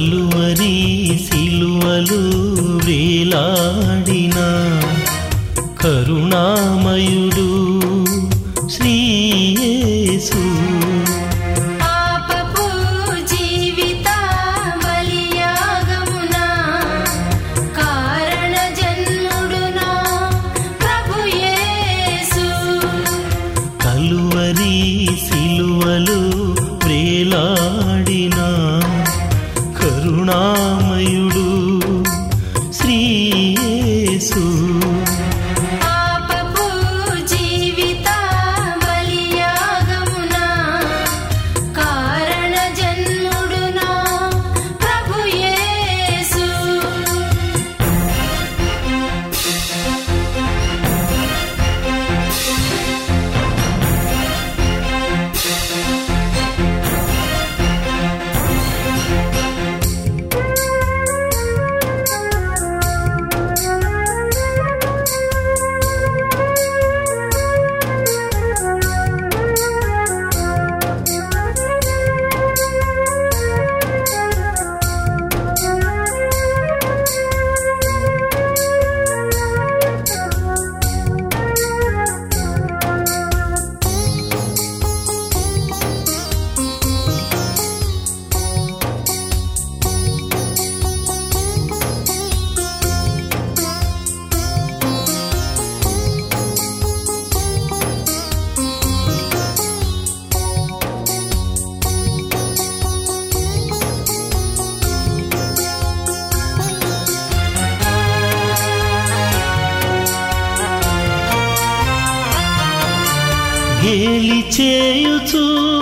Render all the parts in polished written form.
కలువరి సిలువలు వేలాడిన కరుణామయుడు శ్రీ యేసు పాపపు జీవిత బలియాగమున కారణ జన్ముడునా ప్రభు యేసు కలువరి సిలువలు వేలాడిన కరుణామయుడు శ్రీ యేసు పాపపు జీవిత బలియాగమున కారణ జన్ముడునా ప్రభు యేసు గేలి చేయుచు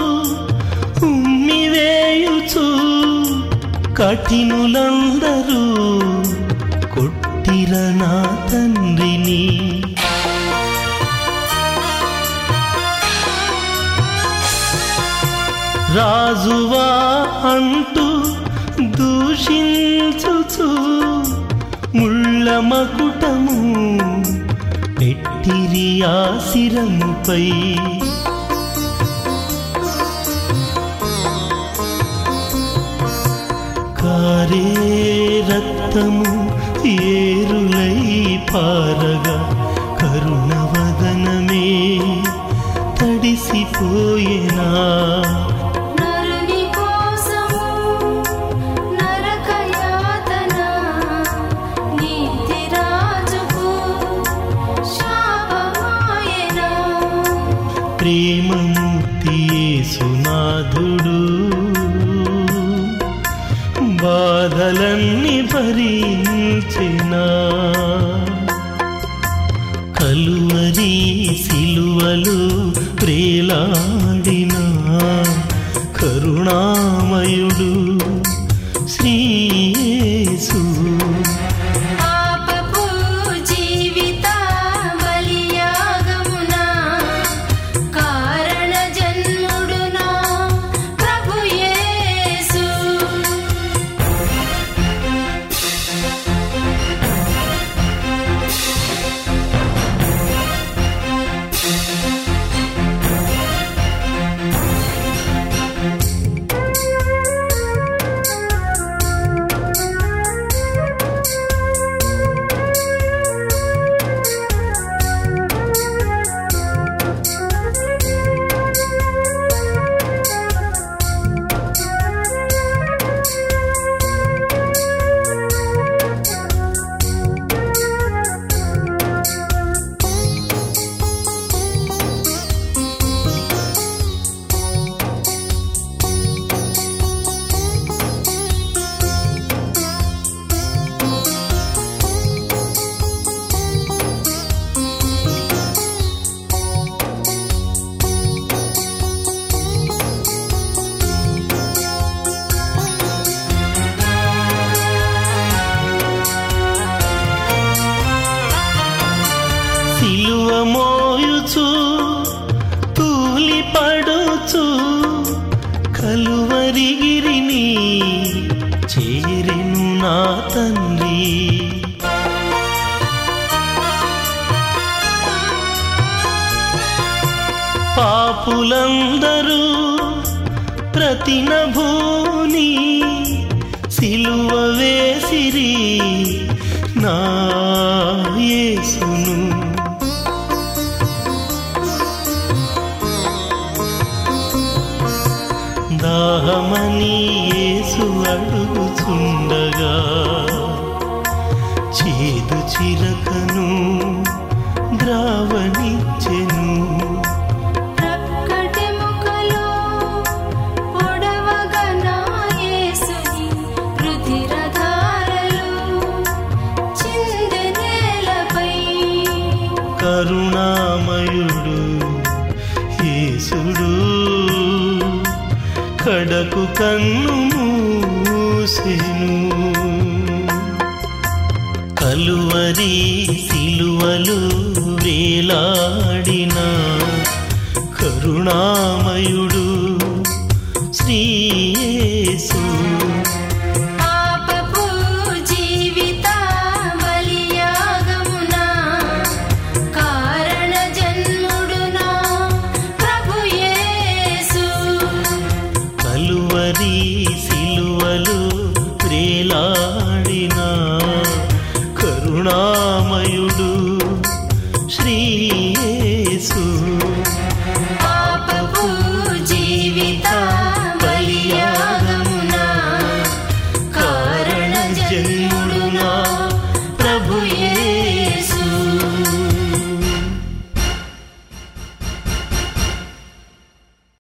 ఉమ్మివేయుచు కఠినులందరూ కొట్టిర నా తండ్రిని రాజువా అంటూ దూషించుచు ముళ్ళ మకుటము పెట్టిరి ఆ శిరముపై కారే రక్తము ఏరులై పారగా కరుణవదనమే తడిసిపోయేనా నరుని కోసము నరకయాతన నీతిరాజుకు శాపమాయెనా ప్రేమమూర్తి యేసునాథుడు బాధలన్నీ భరించెనా కలువరి సిలువలు ప్రేలాడిన కరుణామయుడు శ్రీ యేసు పాపపు జీవిత బలియాగమున కారణ జన్ముడునా ప్రభు యేసు సిలువ మోయుచు తూలిపడుచు కలువరిగిరిని చేరెను నా తండ్రి పాపులందరూ ప్రతినభూని సిలువ వేసిరి నా యేసును. దాహమని యేసు అడుగుచుండగా చేదు చిరకను ద్రావణిచ్చెను. ప్రక్కటెముకలో పొడవగా నా యేసుని రుధిరధారలు చిందెనేలపై. కరుణామయుడు యేసుడు కడకు కన్ను మూసెను. కలువరి సిలువలు వేలాడిన కరుణామయుడు